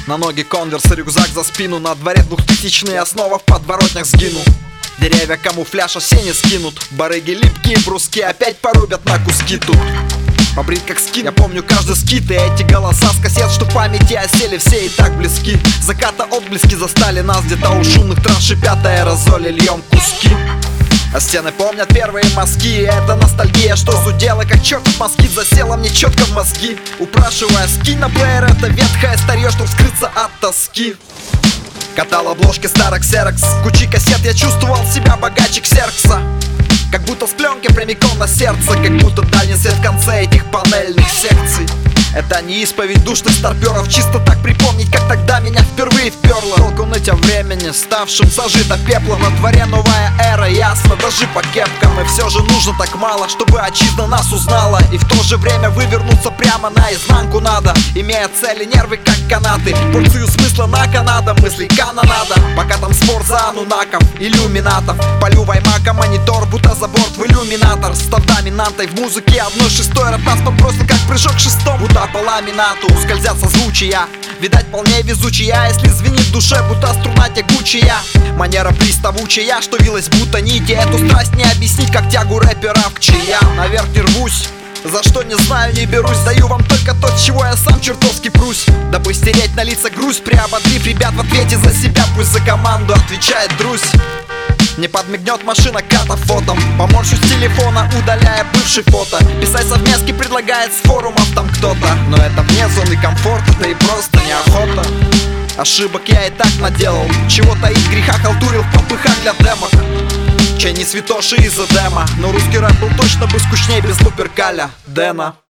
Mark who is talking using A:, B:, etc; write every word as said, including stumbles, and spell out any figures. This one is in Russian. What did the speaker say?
A: На ноги конверс, рюкзак за спину. На дворе двухтысячные, основа в подворотнях сгину. Деревья камуфляж осенне скинут. Барыги липкие бруски опять порубят на куски тут. Побрит как скин, я помню каждый скит. И эти голоса с кассет, что в памяти осели, все и так близки. Заката отблески застали нас где-то у шумных трасс. Шипят аэрозоли, льем куски. А стены помнят первые мазки. Это ностальгия, что зудела, как чертов москит. Засела мне четко в мозги, упрашивая скинь на плеер это ветхое старье, чтоб скрыться от тоски. Катал обложки старых ксерокс, кучи кассет, я чувствовал себя богаче ксеркса. Как будто с пленки прямиком на сердце, как будто дальний свет в конце этих панельных секций. Это не исповедь душных старперов, чисто так припомнить, как тогда меня впервые вперло. Толку ныть о времени, ставшим зажито пеплом. На дворе новая эра, ясно, даже по кепкам. И все же нужно так мало, чтобы отчизна нас узнала. И в то же время вывернуться прямо наизнанку надо, имея цели, нервы как канаты. Порцию смысла на канада, мыслей канонада. Пока там спор за анунаков, иллюминатов. Полю ваймака, монитор, будто за борт в иллюминатор. Став доминантой в музыке одной шестой. Рэп-нас подбросил как прыжок шестом, будто по ламинату скользят созвучия. Видать, вполне везучая, если звенит в душе, будто струна тягучая. Манера приставучая, что вилась будто нити. Эту страсть не объяснить, как тягу рэпера к чаям. Наверх не рвусь, за что не знаю, не берусь. Даю вам только то, чего я сам чертовски прусь, дабы стереть на лицах грусть, приободрив ребят в ответе за себя. Пусть за команду отвечает Друзь. Не подмигнет машина катафотом, поморщусь с телефона, удаляя бывший фото. Писать совместки предлагает с форумов там кто-то, но это вне зоны комфорта, да и просто неохота. Ошибок я и так наделал, чего таить греха, халтурил в попыхах для демок. Чай не святоши из-за дема, но русский рэп был точно бы скучней без Луперкаля Дэна.